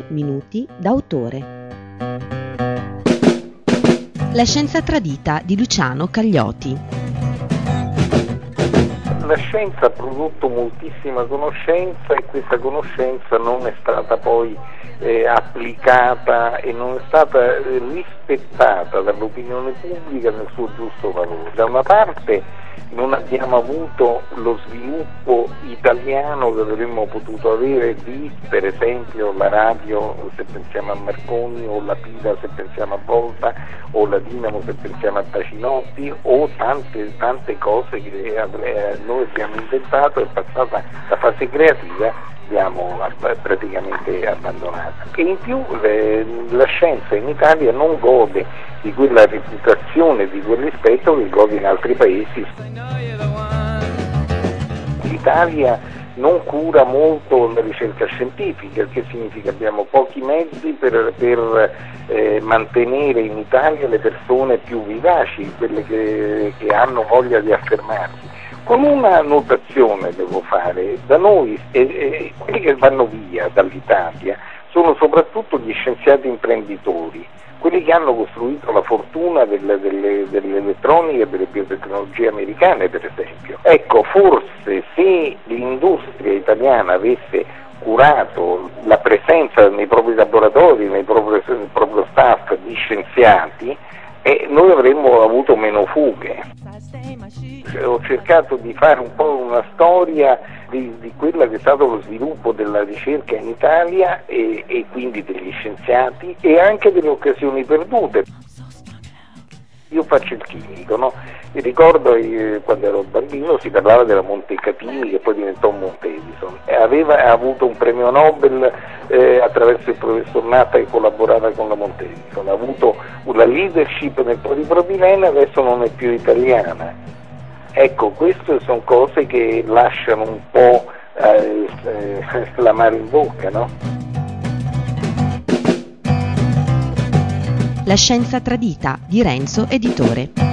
minuti d'autore. La scienza tradita di Luciano Caglioti. La scienza ha prodotto moltissima conoscenza e questa conoscenza non è stata poi applicata e non è stata rispettata dall'opinione pubblica nel suo giusto valore. Da una parte non abbiamo avuto lo sviluppo italiano che avremmo potuto avere di, per esempio, la radio se pensiamo a Marconi, o la Pila se pensiamo a Volta, o la Dinamo se pensiamo a Tacinotti, o tante cose che noi abbiamo inventato e passata la fase creativa abbiamo praticamente abbandonata. E in più la scienza in Italia non gode di quella reputazione, di quel rispetto che gode in altri paesi. L'Italia non cura molto la ricerca scientifica, il che significa che abbiamo pochi mezzi per mantenere in Italia le persone più vivaci, quelle che hanno voglia di affermarsi. Con una notazione devo fare: da noi quelli che vanno via dall'Italia sono soprattutto gli scienziati imprenditori, quelli che hanno costruito la fortuna dell'elettronica e delle biotecnologie americane, per esempio. Ecco, forse se l'industria italiana avesse curato la presenza nei propri laboratori, nel proprio staff di scienziati, noi avremmo avuto meno fughe. Ho cercato di fare un po' una storia di quello che è stato lo sviluppo della ricerca in Italia e quindi degli scienziati e anche delle occasioni perdute. Io faccio il chimico, no? Mi ricordo quando ero bambino si parlava della Montecatini, che poi diventò Monte Edison. Aveva avuto un premio Nobel attraverso il professor Natta che collaborava con la Monte Edison. Ha avuto una leadership nel polipropilene, adesso non è più italiana. Ecco, queste sono cose che lasciano un po' l'amaro in bocca, no? La scienza tradita di Renzo Editore.